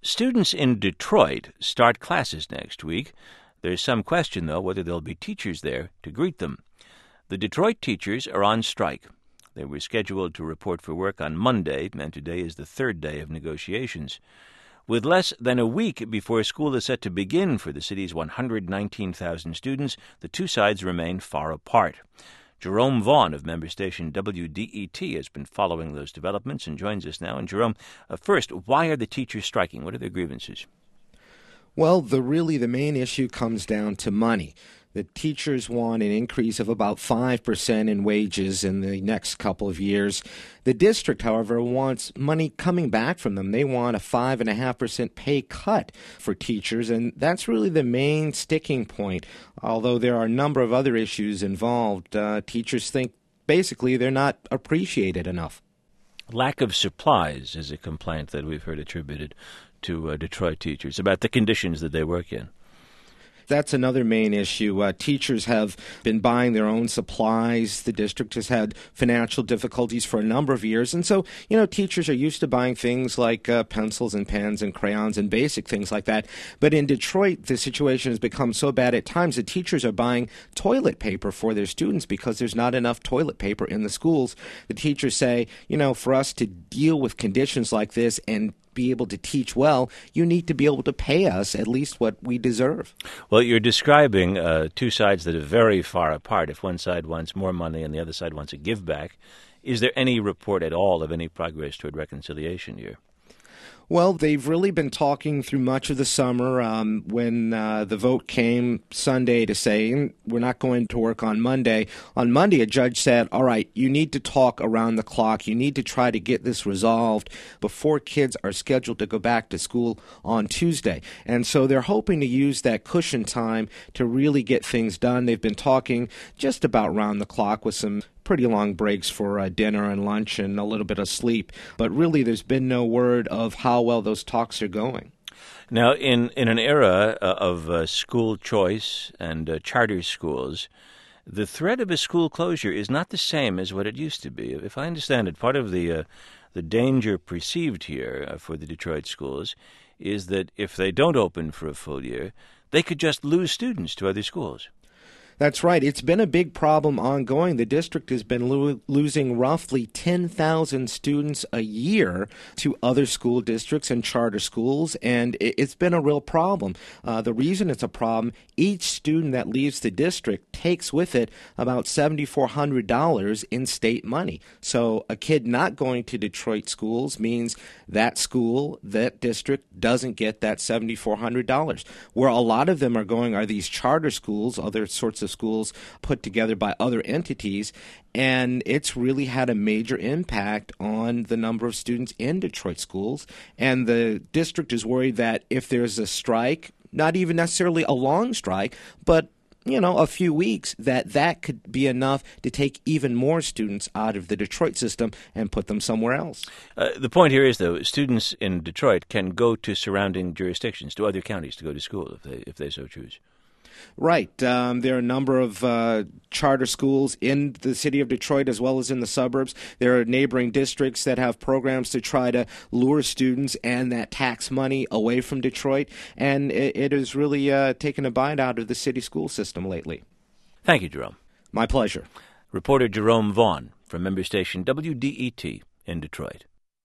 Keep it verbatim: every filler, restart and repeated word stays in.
Students in Detroit start classes next week. There's some question, though, whether there'll be teachers there to greet them. The Detroit teachers are on strike. They were scheduled to report for work on Monday, and today is the third day of negotiations. With less than a week before school is set to begin for the city's one hundred nineteen thousand students, the two sides remain far apart. Jerome Vaughn of member station W D E T has been following those developments and joins us now. And Jerome, uh, first, why are the teachers striking? What are their grievances? Well, the really the main issue comes down to money. The teachers want an increase of about five percent in wages in the next couple of years. The district, however, wants money coming back from them. They want a five point five percent pay cut for teachers, and that's really the main sticking point. Although there are a number of other issues involved, uh, teachers think basically they're not appreciated enough. Lack of supplies is a complaint that we've heard attributed to uh, Detroit teachers about the conditions that they work in. That's another main issue. Uh, teachers have been buying their own supplies. The district has had financial difficulties for a number of years. And so, you know, teachers are used to buying things like uh, pencils and pens and crayons and basic things like that. But in Detroit, the situation has become so bad at times that teachers are buying toilet paper for their students because there's not enough toilet paper in the schools. The teachers say, you know, for us to deal with conditions like this and be able to teach well, you need to be able to pay us at least what we deserve. Well, you're describing uh, two sides that are very far apart. If one side wants more money and the other side wants a give back, is there any report at all of any progress toward reconciliation here? Well, they've really been talking through much of the summer. Um, when uh, the vote came Sunday to say we're not going to work on Monday, on Monday a judge said, all right, you need to talk around the clock. You need to try to get this resolved before kids are scheduled to go back to school on Tuesday. And so they're hoping to use that cushion time to really get things done. They've been talking just about round the clock with some pretty long breaks for uh, dinner and lunch and a little bit of sleep. But really, there's been no word of how well those talks are going. Now, in, in an era uh, of uh, school choice and uh, charter schools, the threat of a school closure is not the same as what it used to be. If I understand it, part of the uh, the danger perceived here uh, for the Detroit schools is that if they don't open for a full year, they could just lose students to other schools. That's right. It's been a big problem ongoing. The district has been lo- losing roughly ten thousand students a year to other school districts and charter schools, and it- it's been a real problem. Uh, the reason it's a problem, each student that leaves the district takes with it about seven thousand four hundred dollars in state money. So a kid not going to Detroit schools means that school, that district, doesn't get that seven thousand four hundred dollars. Where a lot of them are going are these charter schools, other sorts of schools put together by other entities, and it's really had a major impact on the number of students in Detroit schools. And the district is worried that if there's a strike, not even necessarily a long strike, but you know, a few weeks, that that could be enough to take even more students out of the Detroit system and put them somewhere else. Uh, the point here is, though, students in Detroit can go to surrounding jurisdictions, to other counties to go to school if they if they so choose. Right. Um, there are a number of uh, charter schools in the city of Detroit as well as in the suburbs. There are neighboring districts that have programs to try to lure students and that tax money away from Detroit. And it, it has really uh, taken a bite out of the city school system lately. Thank you, Jerome. My pleasure. Reporter Jerome Vaughn from member station W D E T in Detroit.